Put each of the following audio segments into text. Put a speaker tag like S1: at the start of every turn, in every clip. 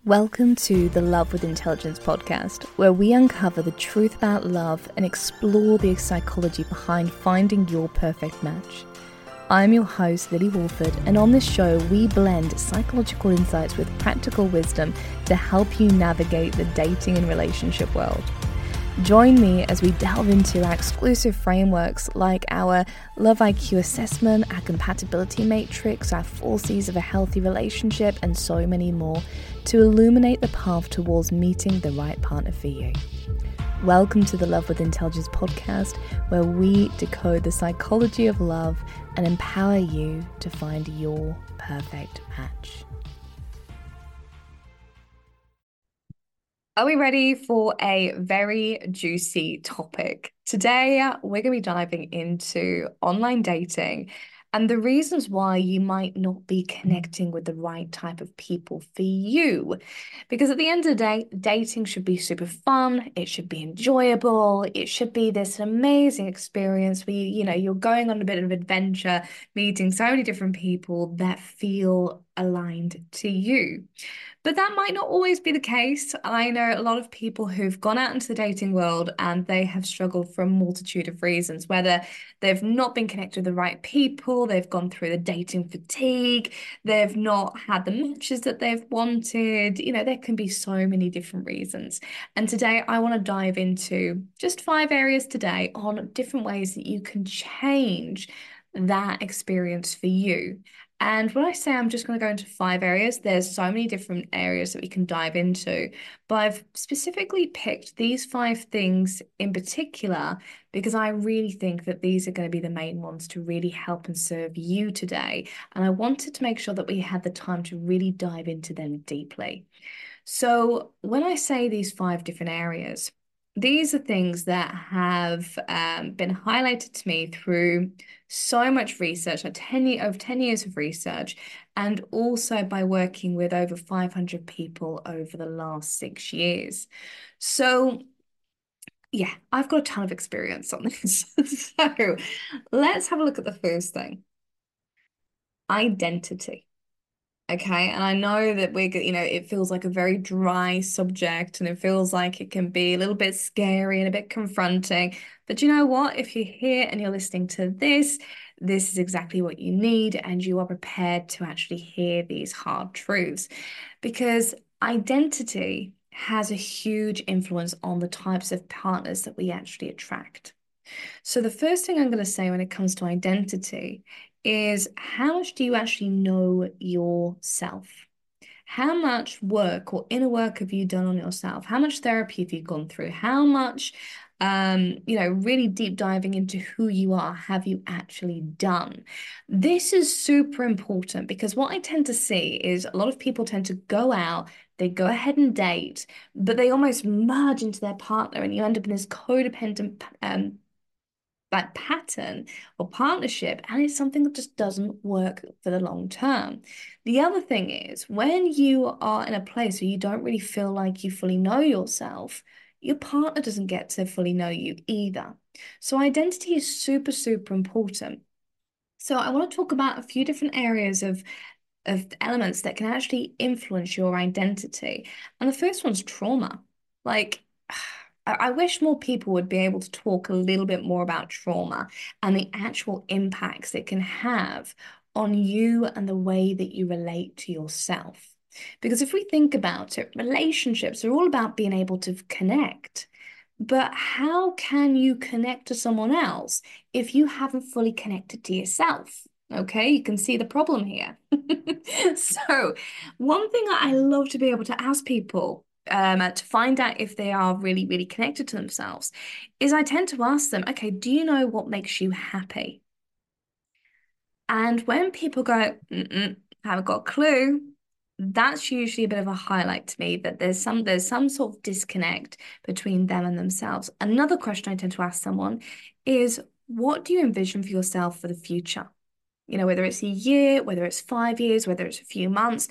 S1: Welcome to the Love with Intelligence podcast, where we uncover the truth about love and explore the psychology behind finding your perfect match. I'm your host, Lily Walford, and on this show, we blend psychological insights with practical wisdom to help you navigate the dating and relationship world. Join me as we delve into our exclusive frameworks like our Love IQ assessment, our compatibility matrix, our 4 C's of a healthy relationship, and so many more to illuminate the path towards meeting the right partner for you. Welcome to the Love with Intelligence podcast, where we decode the psychology of love and empower you to find your perfect match. Are we ready for a very juicy topic? Today, we're going to be diving into online dating and the reasons why you might not be connecting with the right type of people for you. Because at the end of the day, dating should be super fun. It should be enjoyable. It should be this amazing experience where you're going on a bit of adventure, meeting so many different people that feel aligned to you. But that might not always be the case. I know a lot of people who've gone out into the dating world and they have struggled for a multitude of reasons, whether they've not been connected with the right people, they've gone through the dating fatigue, they've not had the matches that they've wanted. There can be so many different reasons. And today I want to dive into just 5 areas today on different ways that you can change that experience for you. And when I say I'm just going to go into 5 areas, there's so many different areas that we can dive into. But I've specifically picked these 5 things in particular because I really think that these are going to be the main ones to really help and serve you today. And I wanted to make sure that we had the time to really dive into them deeply. So when I say these 5 different areas, these are things that have been highlighted to me through so much research, over 10 years of research, and also by working with over 500 people over the last 6 years. So yeah, I've got a ton of experience on this. So let's have a look at the first thing. Identity. Okay, and I know that it feels like a very dry subject and it feels like it can be a little bit scary and a bit confronting. But you know what? If you're here and you're listening to this is exactly what you need, and you are prepared to actually hear these hard truths. Because identity has a huge influence on the types of partners that we actually attract. So the first thing I'm going to say when it comes to identity is how much do you actually know yourself? How much work or inner work have you done on yourself? How much therapy have you gone through? How much, really deep diving into who you are have you actually done? This is super important because what I tend to see is a lot of people tend to go out, they go ahead and date, but they almost merge into their partner and you end up in this codependent pattern or partnership, and it's something that just doesn't work for the long term. The other thing is when you are in a place where you don't really feel like you fully know yourself, your partner doesn't get to fully know you either. So identity is super, super important. So I want to talk about a few different areas of elements that can actually influence your identity. And the first one's trauma. Like, I wish more people would be able to talk a little bit more about trauma and the actual impacts it can have on you and the way that you relate to yourself. Because if we think about it, relationships are all about being able to connect. But how can you connect to someone else if you haven't fully connected to yourself? Okay, you can see the problem here. So, one thing that I love to be able to ask people to find out if they are really, really connected to themselves is I tend to ask them, okay, do you know what makes you happy? And when people go, haven't got a clue, that's usually a bit of a highlight to me that there's some sort of disconnect between them and themselves. Another question I tend to ask someone is, what do you envision for yourself for the future? Whether it's a year, whether it's 5 years, whether it's a few months,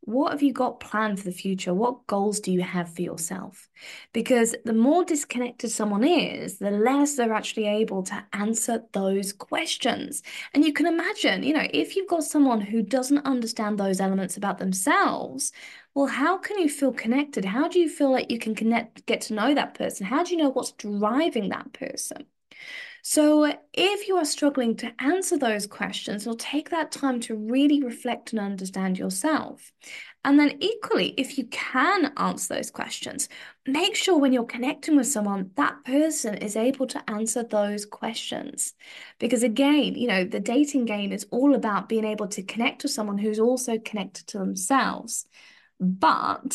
S1: What have you got planned for the future? What goals do you have for yourself? Because the more disconnected someone is, the less they're actually able to answer those questions. And you can imagine, if you've got someone who doesn't understand those elements about themselves, well, how can you feel connected? How do you feel like you can get to know that person? How do you know what's driving that person? So, if you are struggling to answer those questions, you'll take that time to really reflect and understand yourself. And then, equally, if you can answer those questions, make sure when you're connecting with someone, that person is able to answer those questions. Because, again, the dating game is all about being able to connect with someone who's also connected to themselves. But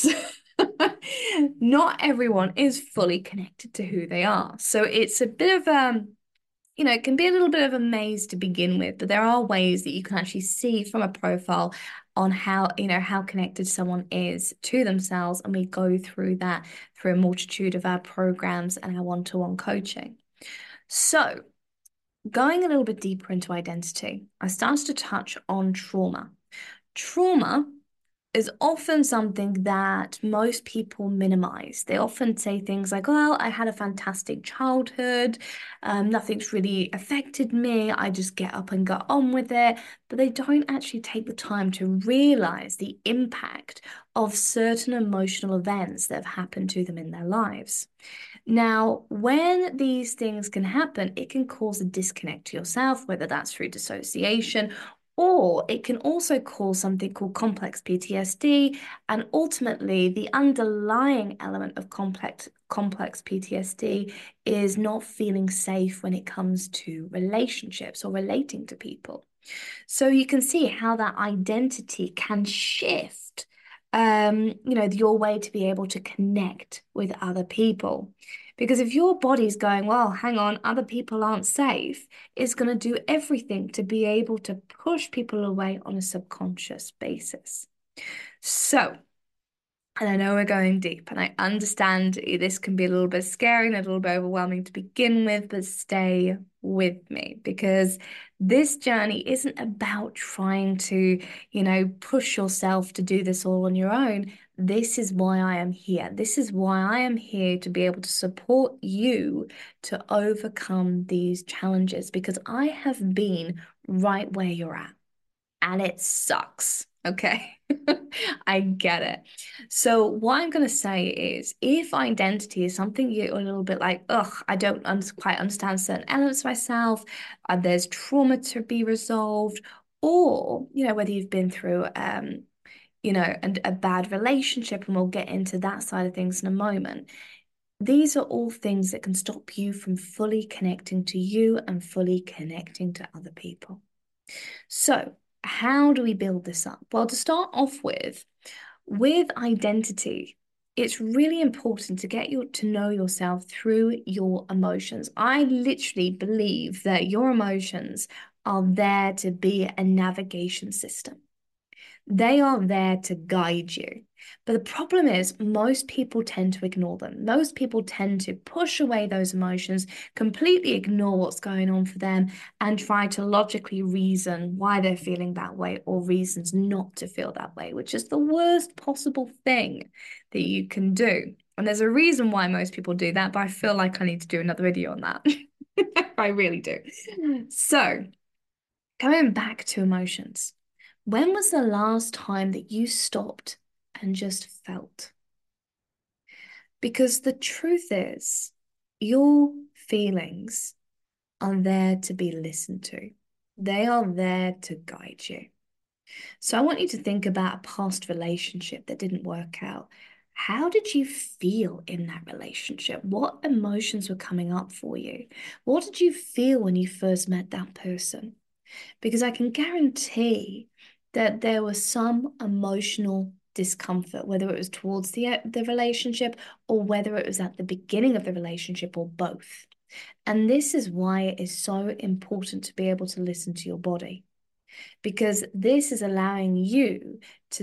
S1: not everyone is fully connected to who they are. So, it's a bit of it can be a little bit of a maze to begin with, but there are ways that you can actually see from a profile on how connected someone is to themselves. And we go through that through a multitude of our programs and our one-to-one coaching. So, going a little bit deeper into identity, I started to touch on trauma. Trauma is often something that most people minimize. They often say things like, well, I had a fantastic childhood. Nothing's really affected me. I just get up and go on with it. But they don't actually take the time to realize the impact of certain emotional events that have happened to them in their lives. Now, when these things can happen, it can cause a disconnect to yourself, whether that's through dissociation, or it can also cause something called complex PTSD. And ultimately, the underlying element of complex PTSD is not feeling safe when it comes to relationships or relating to people. So you can see how that identity can shift, your way to be able to connect with other people. Because if your body's going, well, hang on, other people aren't safe, it's going to do everything to be able to push people away on a subconscious basis. So, and I know we're going deep, and I understand this can be a little bit scary and a little bit overwhelming to begin with, but stay with me because this journey isn't about trying to, push yourself to do this all on your own. This is why I am here. This is why I am here to be able to support you to overcome these challenges because I have been right where you're at and it sucks. Okay. I get it. So, what I'm going to say is if identity is something you're a little bit like, ugh, I don't quite understand certain elements of myself, there's trauma to be resolved, or, whether you've been through, a bad relationship, and we'll get into that side of things in a moment. These are all things that can stop you from fully connecting to you and fully connecting to other people. So, how do we build this up? Well, to start off with identity, it's really important to get you to know yourself through your emotions. I literally believe that your emotions are there to be a navigation system. They are there to guide you. But the problem is, most people tend to ignore them. Most people tend to push away those emotions, completely ignore what's going on for them, and try to logically reason why they're feeling that way or reasons not to feel that way, which is the worst possible thing that you can do. And there's a reason why most people do that, but I feel like I need to do another video on that. I really do. So, coming back to emotions. When was the last time that you stopped and just felt? Because the truth is, your feelings are there to be listened to. They are there to guide you. So I want you to think about a past relationship that didn't work out. How did you feel in that relationship? What emotions were coming up for you? What did you feel when you first met that person? Because I can guarantee that there was some emotional discomfort, whether it was towards the relationship or whether it was at the beginning of the relationship or both. And this is why it is so important to be able to listen to your body, because this is allowing you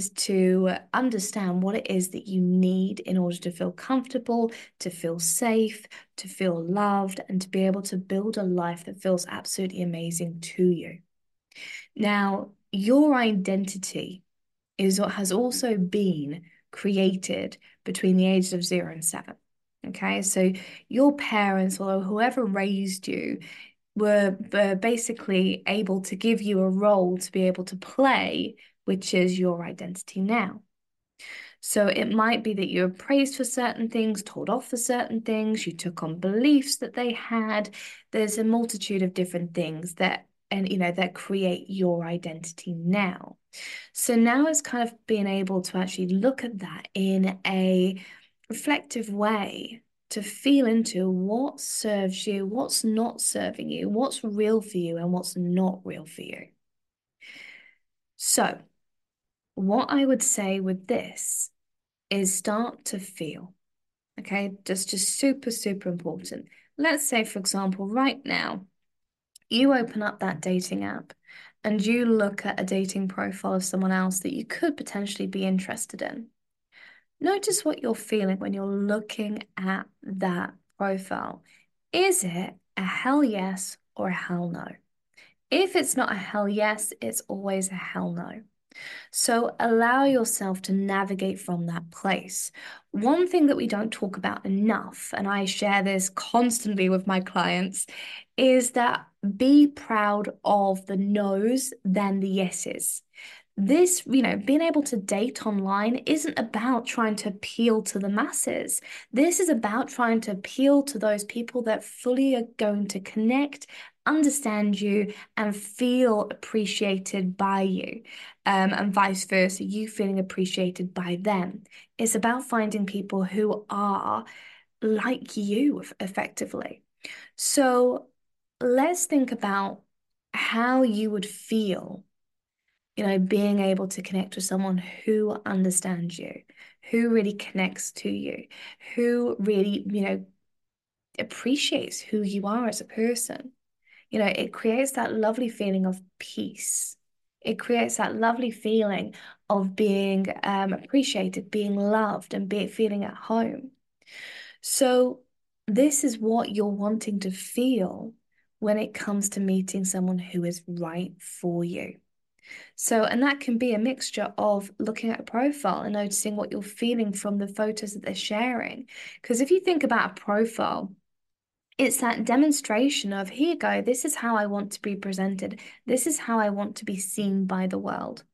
S1: to understand what it is that you need in order to feel comfortable, to feel safe, to feel loved, and to be able to build a life that feels absolutely amazing to you. Now, your identity is what has also been created between the ages of 0 and 7. Okay, so your parents or whoever raised you were basically able to give you a role to be able to play, which is your identity now. So it might be that you were praised for certain things, told off for certain things, you took on beliefs that they had. There's a multitude of different things that create your identity now. So now it's kind of being able to actually look at that in a reflective way to feel into what serves you, what's not serving you, what's real for you, and what's not real for you. So, what I would say with this is start to feel, okay? Just super, super important. Let's say, for example, right now, you open up that dating app and you look at a dating profile of someone else that you could potentially be interested in. Notice what you're feeling when you're looking at that profile. Is it a hell yes or a hell no? If it's not a hell yes, it's always a hell no. So allow yourself to navigate from that place. One thing that we don't talk about enough, and I share this constantly with my clients, is that be proud of the no's than the yeses. This, being able to date online isn't about trying to appeal to the masses. This is about trying to appeal to those people that fully are going to connect, understand you, and feel appreciated by you, and vice versa, you feeling appreciated by them. It's about finding people who are like you effectively. So let's think about how you would feel, being able to connect with someone who understands you, who really connects to you, who really, appreciates who you are as a person. It creates that lovely feeling of peace. It creates that lovely feeling of being appreciated, being loved, and feeling at home. So, this is what you're wanting to feel when it comes to meeting someone who is right for you. So, and that can be a mixture of looking at a profile and noticing what you're feeling from the photos that they're sharing. Because if you think about a profile, it's that demonstration of, here you go, this is how I want to be presented. This is how I want to be seen by the world.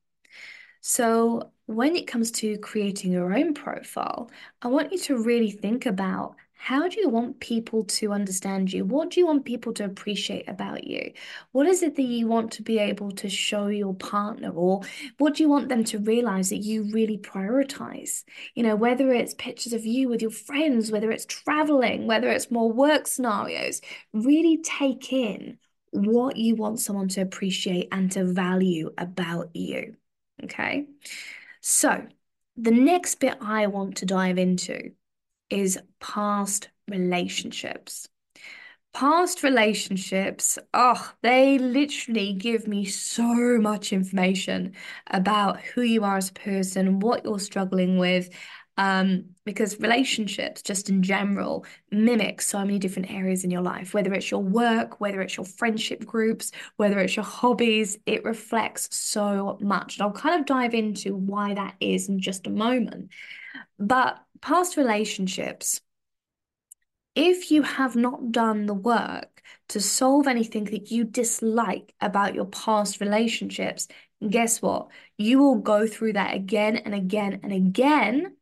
S1: So when it comes to creating your own profile, I want you to really think about, how do you want people to understand you? What do you want people to appreciate about you? What is it that you want to be able to show your partner? Or what do you want them to realize that you really prioritize? Whether it's pictures of you with your friends, whether it's traveling, whether it's more work scenarios, really take in what you want someone to appreciate and to value about you. Okay. So the next bit I want to dive into is past relationships. Past relationships, oh, they literally give me so much information about who you are as a person, what you're struggling with, because relationships, just in general, mimic so many different areas in your life, whether it's your work, whether it's your friendship groups, whether it's your hobbies, it reflects so much. And I'll kind of dive into why that is in just a moment. But past relationships, if you have not done the work to solve anything that you dislike about your past relationships, guess what? You will go through that again and again and again,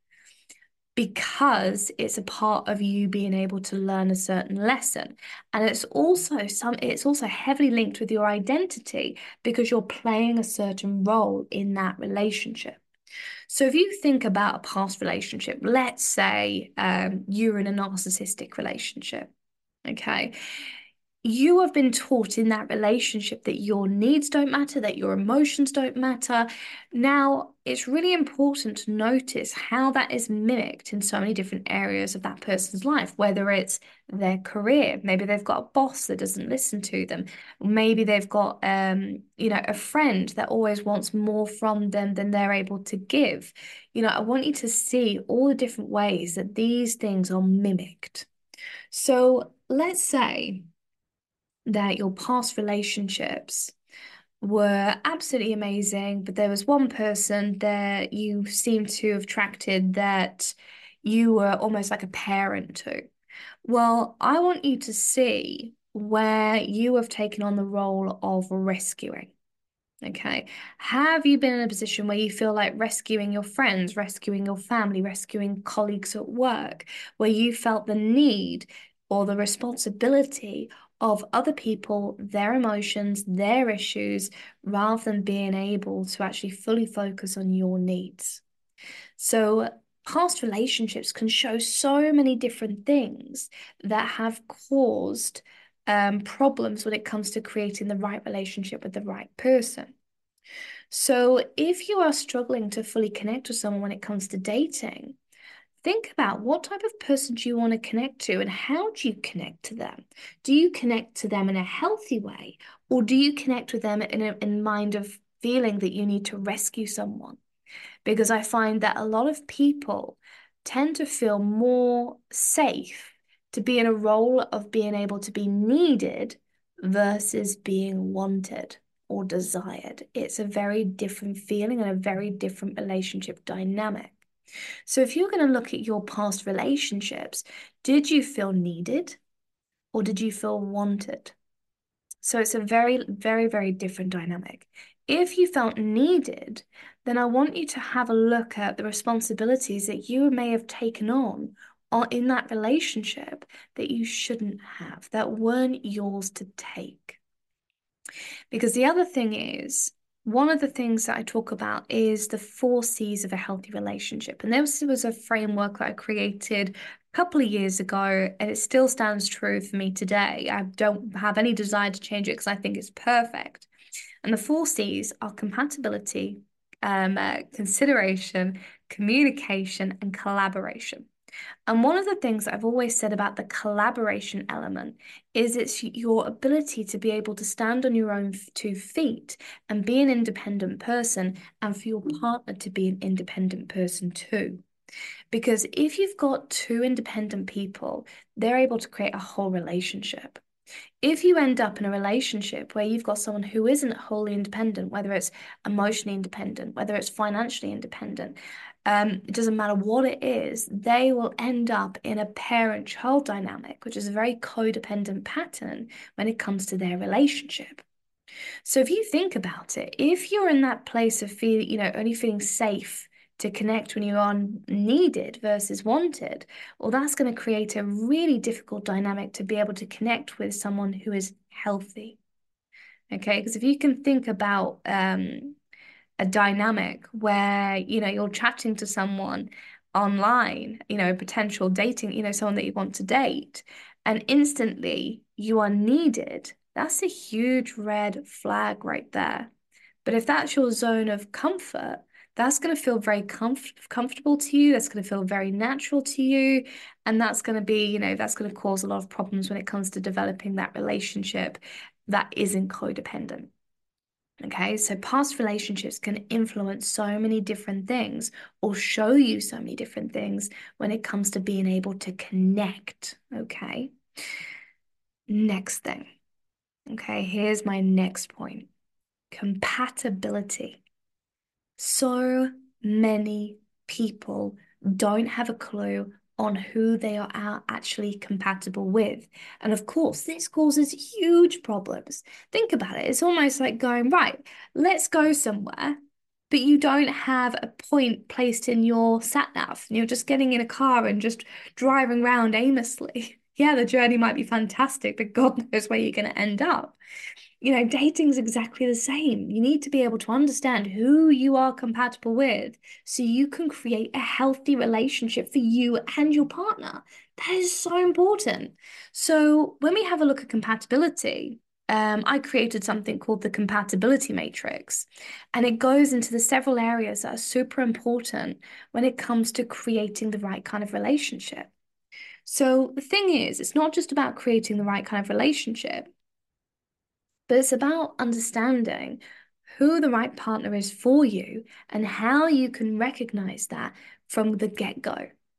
S1: because it's a part of you being able to learn a certain lesson. And it's also heavily linked with your identity, because you're playing a certain role in that relationship. So if you think about a past relationship, let's say you're in a narcissistic relationship, okay? You have been taught in that relationship that your needs don't matter, that your emotions don't matter. Now, it's really important to notice how that is mimicked in so many different areas of that person's life, whether it's their career, maybe they've got a boss that doesn't listen to them, maybe they've got a friend that always wants more from them than they're able to give. I want you to see all the different ways that these things are mimicked. So let's say that your past relationships were absolutely amazing, but there was one person that you seemed to have attracted that you were almost like a parent to. Well, I want you to see where you have taken on the role of rescuing. Okay. Have you been in a position where you feel like rescuing your friends, rescuing your family, rescuing colleagues at work, where you felt the need or the responsibility of other people, their emotions, their issues, rather than being able to actually fully focus on your needs? So, past relationships can show so many different things that have caused problems when it comes to creating the right relationship with the right person. So, if you are struggling to fully connect with someone when it comes to dating, think about what type of person do you want to connect to and how do you connect to them? Do you connect to them in a healthy way, or do you connect with them in mind of feeling that you need to rescue someone? Because I find that a lot of people tend to feel more safe to be in a role of being able to be needed versus being wanted or desired. It's a very different feeling and a very different relationship dynamic. So if you're going to look at your past relationships, did you feel needed or did you feel wanted? So it's a very, very, very different dynamic. If you felt needed, then I want you to have a look at the responsibilities that you may have taken on in that relationship that you shouldn't have, that weren't yours to take. Because the other thing is, one of the things that I talk about is the four C's of a healthy relationship. And this was a framework that I created a couple of years ago, and it still stands true for me today. I don't have any desire to change it because I think it's perfect. And the four C's are compatibility, consideration, communication, and collaboration. And one of the things that I've always said about the collaboration element is it's your ability to be able to stand on your own two feet and be an independent person, and for your partner to be an independent person too. Because if you've got two independent people, they're able to create a whole relationship. If you end up in a relationship where you've got someone who isn't wholly independent, whether it's emotionally independent, whether it's financially independent, it doesn't matter what it is, they will end up in a parent-child dynamic, which is a very codependent pattern when it comes to their relationship. So if you think about it, if you're in that place of feeling, only feeling safe to connect when you are needed versus wanted, well, that's going to create a really difficult dynamic to be able to connect with someone who is healthy. Okay, because if you can think about a dynamic where, you're chatting to someone online, potential dating, someone that you want to date, and instantly you are needed, that's a huge red flag right there. But if that's your zone of comfort, that's going to feel very comfortable to you. That's going to feel very natural to you. And that's going to be, that's going to cause a lot of problems when it comes to developing that relationship that isn't codependent. Okay, so past relationships can influence so many different things or show you so many different things when it comes to being able to connect. Okay, next thing. Okay, here's my next point: compatibility. So many people don't have a clue on who they are actually compatible with. And of course, this causes huge problems. Think about it. It's almost like going, right, let's go somewhere, but you don't have a point placed in your sat nav. You're just getting in a car and just driving around aimlessly. Yeah, the journey might be fantastic, but God knows where you're going to end up. Dating's exactly the same. You need to be able to understand who you are compatible with so you can create a healthy relationship for you and your partner. That is so important. So when we have a look at compatibility, I created something called the compatibility matrix, and it goes into the several areas that are super important when it comes to creating the right kind of relationship. So the thing is, it's not just about creating the right kind of relationship, but it's about understanding who the right partner is for you and how you can recognize that from the get-go.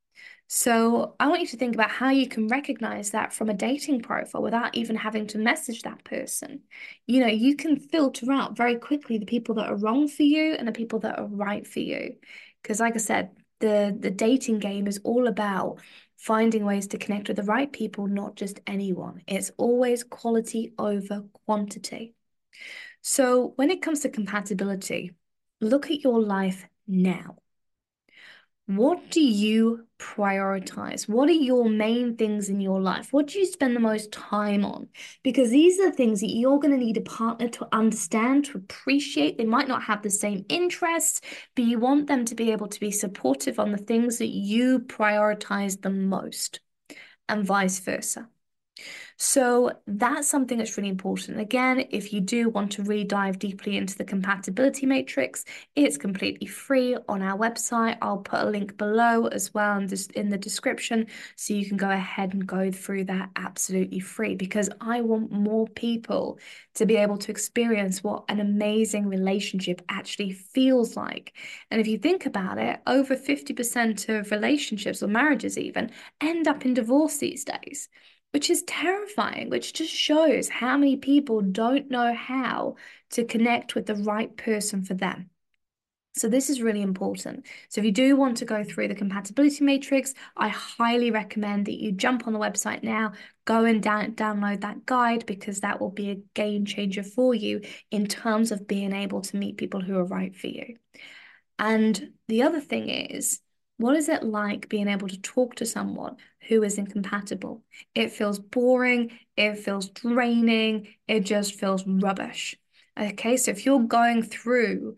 S1: So I want you to think about how you can recognize that from a dating profile without even having to message that person. You can filter out very quickly the people that are wrong for you and the people that are right for you. Because like I said, the dating game is all about finding ways to connect with the right people, not just anyone. It's always quality over quantity. So when it comes to compatibility, look at your life now. What do you prioritize? What are your main things in your life? What do you spend the most time on? Because these are the things that you're going to need a partner to understand, to appreciate. They might not have the same interests, but you want them to be able to be supportive on the things that you prioritize the most, and vice versa. So that's something that's really important. Again, if you do want to really dive deeply into the compatibility matrix, it's completely free on our website. I'll put a link below as well and just in the description so you can go ahead and go through that absolutely free because I want more people to be able to experience what an amazing relationship actually feels like. And if you think about it, over 50% of relationships or marriages even end up in divorce these days, which is terrifying, which just shows how many people don't know how to connect with the right person for them. So this is really important. So if you do want to go through the compatibility matrix, I highly recommend that you jump on the website now, go and download that guide because that will be a game changer for you in terms of being able to meet people who are right for you. And the other thing is, what is it like being able to talk to someone who is incompatible? It feels boring, it feels draining, it just feels rubbish. Okay, so if you're going through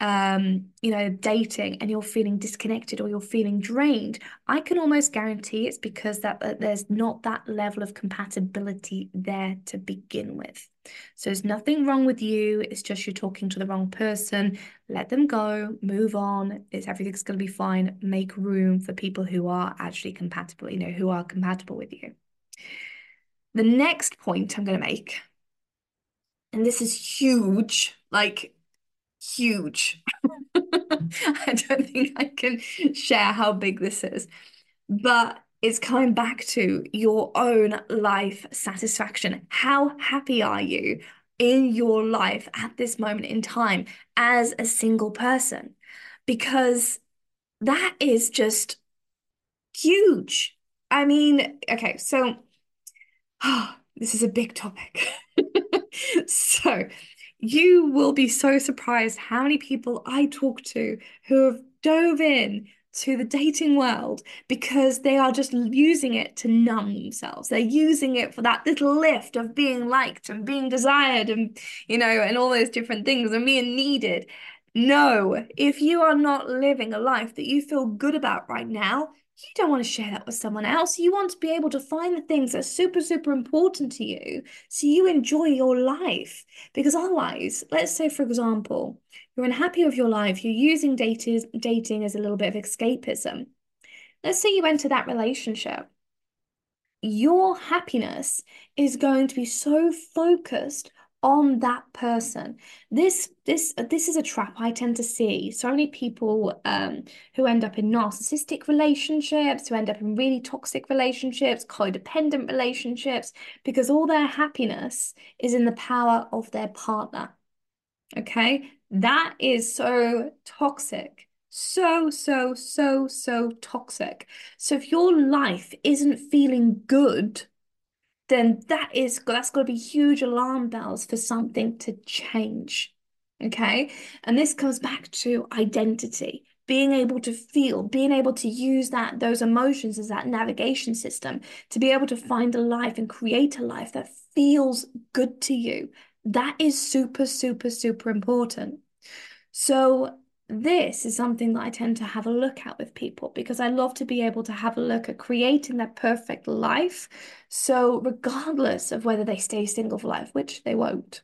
S1: dating and you're feeling disconnected or you're feeling drained, I can almost guarantee it's because that there's not that level of compatibility there to begin with. So there's nothing wrong with you, it's just you're talking to the wrong person. Let them go, move on. Everything's going to be fine. Make room for people who are actually compatible, who are compatible with you. The next point I'm going to make, and this is huge, like huge. I don't think I can share how big this is, but it's coming back to your own life satisfaction. How happy are you in your life at this moment in time as a single person? Because that is just huge. I mean, okay, so this is a big topic. So, you will be so surprised how many people I talk to who have dove in to the dating world because they are just using it to numb themselves. They're using it for that little lift of being liked and being desired and all those different things and being needed. No, if you are not living a life that you feel good about right now, you don't want to share that with someone else. You want to be able to find the things that are super, super important to you so you enjoy your life. Because otherwise, let's say, for example, you're unhappy with your life, you're using dating as a little bit of escapism. Let's say you enter that relationship, your happiness is going to be so focused on that person. This is a trap I tend to see. So many people who end up in narcissistic relationships, who end up in really toxic relationships, codependent relationships, because all their happiness is in the power of their partner. Okay? That is so toxic. So, so, so, so toxic. So if your life isn't feeling good, then that's got to be huge alarm bells for something to change. Okay? And this comes back to identity. Being able to feel, being able to use those emotions as that navigation system to be able to find a life and create a life that feels good to you. That is super, super, super important. So this is something that I tend to have a look at with people because I love to be able to have a look at creating that perfect life. So regardless of whether they stay single for life, which they won't,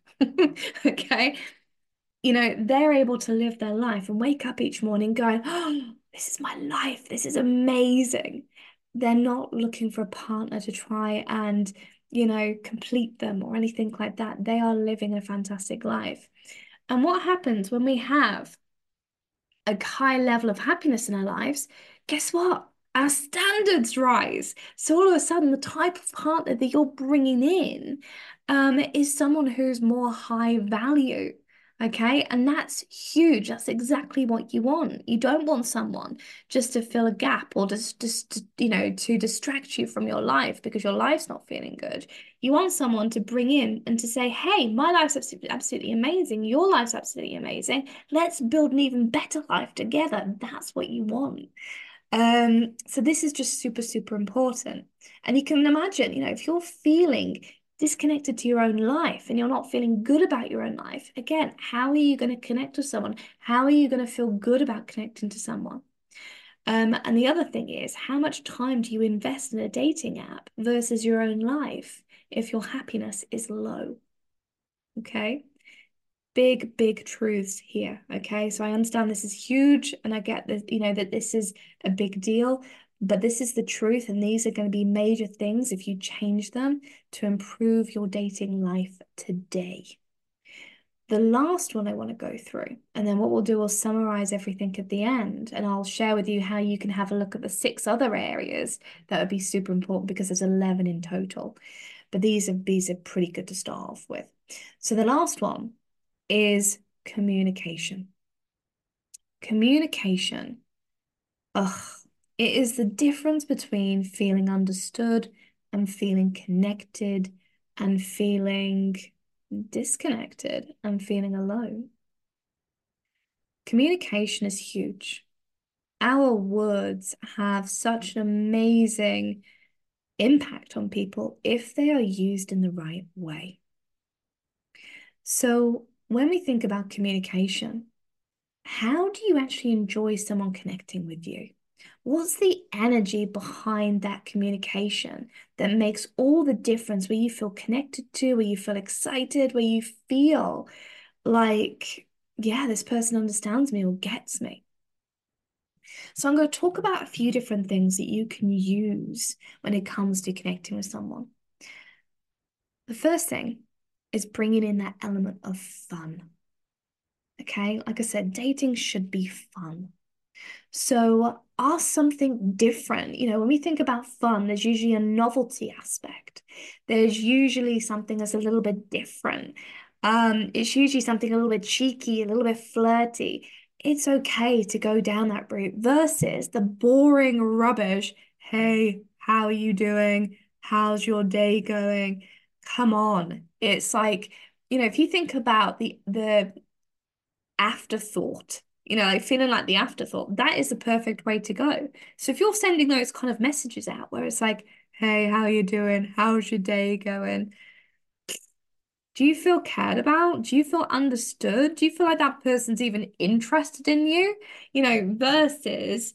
S1: okay, they're able to live their life and wake up each morning going, oh, this is my life. This is amazing. They're not looking for a partner to try and, complete them or anything like that. They are living a fantastic life. And what happens when we have a high level of happiness in our lives? Guess what? our standards rise. So all of a sudden, the type of partner that you're bringing in is someone who's more high value. Okay. And that's huge. That's exactly what you want. You don't want someone just to fill a gap or to distract you from your life because your life's not feeling good. You want someone to bring in and to say, hey, my life's absolutely amazing. Your life's absolutely amazing. Let's build an even better life together. That's what you want. So this is just super, super important. And you can imagine, if you're feeling disconnected to your own life and you're not feeling good about your own life, again, how are you going to connect with someone? How are you going to feel good about connecting to someone? And the other thing is, how much time do you invest in a dating app versus your own life if your happiness is low? Okay. Big, big truths here. Okay. So I understand this is huge and I get that, that this is a big deal, but this is the truth. And these are going to be major things if you change them to improve your dating life today. The last one I want to go through, and then what we'll do, we'll summarize everything at the end, and I'll share with you how you can have a look at the 6 other areas that would be super important because there's 11 in total. But these are pretty good to start off with. So the last one is communication. Communication. Ugh, it is the difference between feeling understood and feeling connected and feeling disconnected and feeling alone. Communication is huge. Our words have such an amazing impact on people if they are used in the right way. So, when we think about communication, how do you actually enjoy someone connecting with you? What's the energy behind that communication that makes all the difference where you feel connected to, where you feel excited, where you feel like, yeah, this person understands me or gets me? So I'm going to talk about a few different things that you can use when it comes to connecting with someone. The first thing is bringing in that element of fun. Okay, like I said, dating should be fun. So ask something different. When we think about fun, there's usually a novelty aspect. There's usually something that's a little bit different. It's usually something a little bit cheeky, a little bit flirty. It's okay to go down that route versus the boring rubbish. Hey, how are you doing? How's your day going? Come on. It's like, if you think about the afterthought, like feeling like the afterthought, that is the perfect way to go. So if you're sending those kind of messages out where it's like, hey, how are you doing? How's your day going? Do you feel cared about? Do you feel understood? Do you feel like that person's even interested in you? Versus,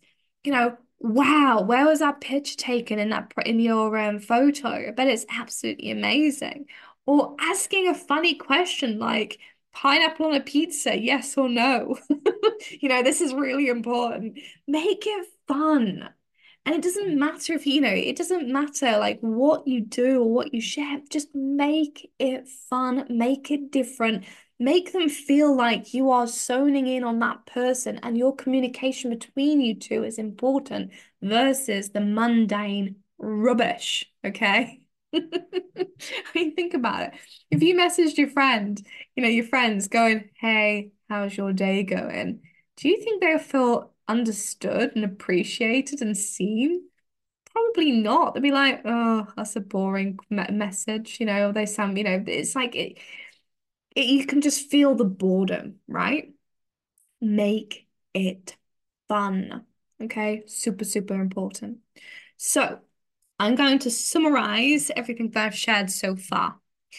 S1: wow, where was that picture taken in your photo? I bet it's absolutely amazing. Or asking a funny question like pineapple on a pizza, yes or no? This is really important. Make it fun. And it doesn't matter if it doesn't matter like what you do or what you share, just make it fun, make it different, make them feel like you are zoning in on that person and your communication between you two is important versus the mundane rubbish, okay? I mean, think about it. If you messaged your friend, your friends going, hey, how's your day going? Do you think they'll feel understood and appreciated and seen? Probably not. They'll be like, oh, that's a boring message. They sound, it's like you can just feel the boredom, right? Make it fun. Okay, super, super important. So I'm going to summarize everything that I've shared so far.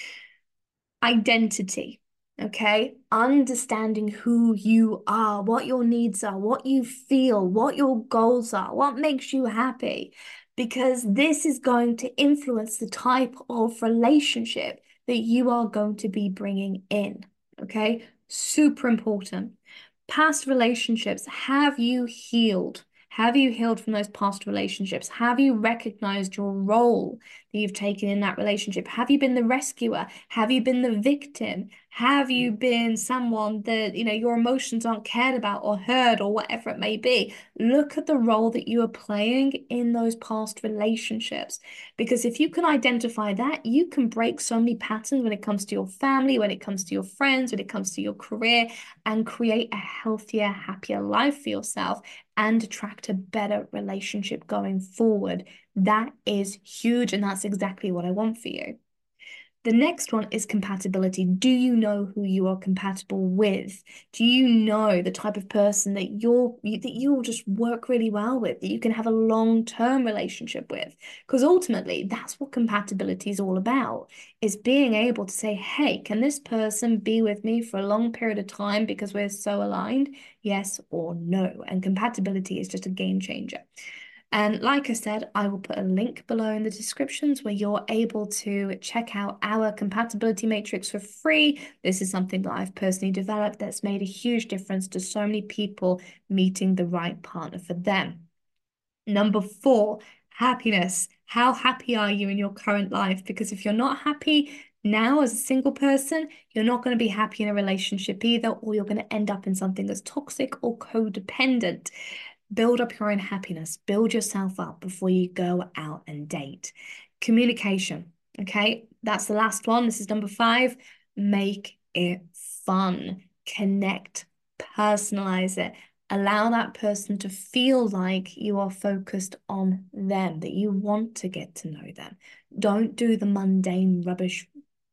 S1: Identity. Okay, understanding who you are, what your needs are, what you feel, what your goals are, what makes you happy, because this is going to influence the type of relationship that you are going to be bringing in. Okay, super important. Past relationships, have you healed? Have you healed from those past relationships? Have you recognized your role that you've taken in that relationship? Have you been the rescuer? Have you been the victim? Have you been someone that, your emotions aren't cared about or heard or whatever it may be? Look at the role that you are playing in those past relationships. Because if you can identify that, you can break so many patterns when it comes to your family, when it comes to your friends, when it comes to your career, and create a healthier, happier life for yourself and attract a better relationship going forward. That is huge, and that's exactly what I want for you. The next one is compatibility. Do you know who you are compatible with? Do you know the type of person that you will just work really well with, that you can have a long-term relationship with? Because ultimately, that's what compatibility is all about, is being able to say, hey, can this person be with me for a long period of time because we're so aligned? Yes or no. And compatibility is just a game changer. And like I said, I will put a link below in the descriptions where you're able to check out our compatibility matrix for free. This is something that I've personally developed that's made a huge difference to so many people meeting the right partner for them. Number four, happiness. How happy are you in your current life? Because if you're not happy now as a single person, you're not going to be happy in a relationship either, or you're going to end up in something that's toxic or codependent. Build up your own happiness, build yourself up before you go out and date. Communication, okay? That's the last one. This is number five. Make it fun, connect, personalize it. Allow that person to feel like you are focused on them, that you want to get to know them. Don't do the mundane rubbish,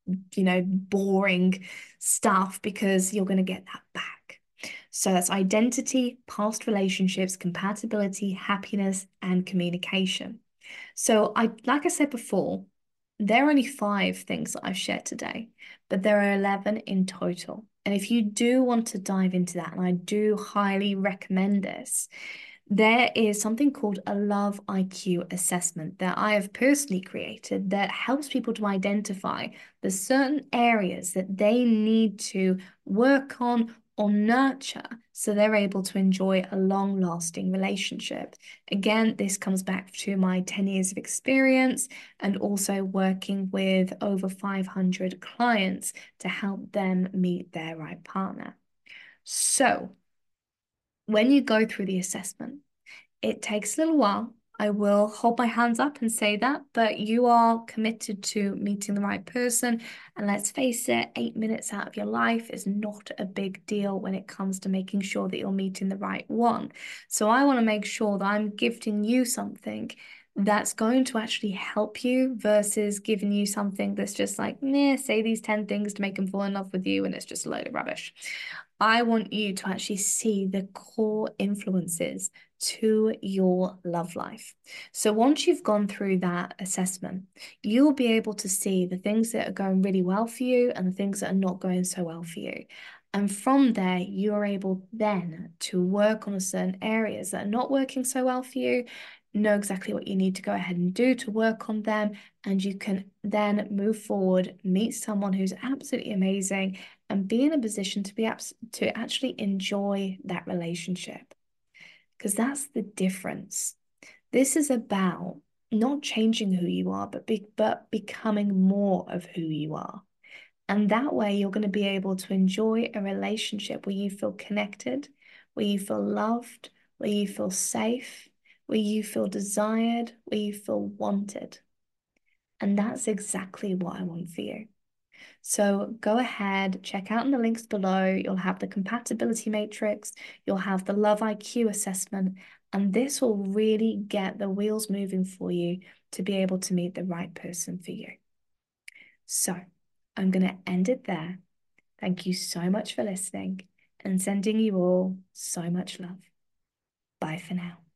S1: boring stuff, because you're going to get that back. So that's identity, past relationships, compatibility, happiness, and communication. So like I said before, there are only five things that I've shared today, but there are 11 in total. And if you do want to dive into that, and I do highly recommend this, there is something called a Love IQ assessment that I have personally created that helps people to identify the certain areas that they need to work on or nurture so they're able to enjoy a long-lasting relationship. Again, this comes back to my 10 years of experience and also working with over 500 clients to help them meet their right partner. So, when you go through the assessment, it takes a little while. I will hold my hands up and say that, but you are committed to meeting the right person. And let's face it, 8 minutes out of your life is not a big deal when it comes to making sure that you're meeting the right one. So I want to make sure that I'm gifting you something that's going to actually help you versus giving you something that's just like, nah, say these 10 things to make them fall in love with you, and it's just a load of rubbish. I want you to actually see the core influences to your love life. So once you've gone through that assessment, you'll be able to see the things that are going really well for you and the things that are not going so well for you. And from there, you're able then to work on certain areas that are not working so well for you, know exactly what you need to go ahead and do to work on them, and you can then move forward, meet someone who's absolutely amazing, and be in a position to to actually enjoy that relationship. Because that's the difference. This is about not changing who you are, but becoming more of who you are. And that way, you're going to be able to enjoy a relationship where you feel connected, where you feel loved, where you feel safe, where you feel desired, where you feel wanted. And that's exactly what I want for you. So go ahead, check out in the links below. You'll have the compatibility matrix, you'll have the Love IQ assessment, and this will really get the wheels moving for you to be able to meet the right person for you. So I'm going to end it there. Thank you so much for listening and sending you all so much love. Bye for now.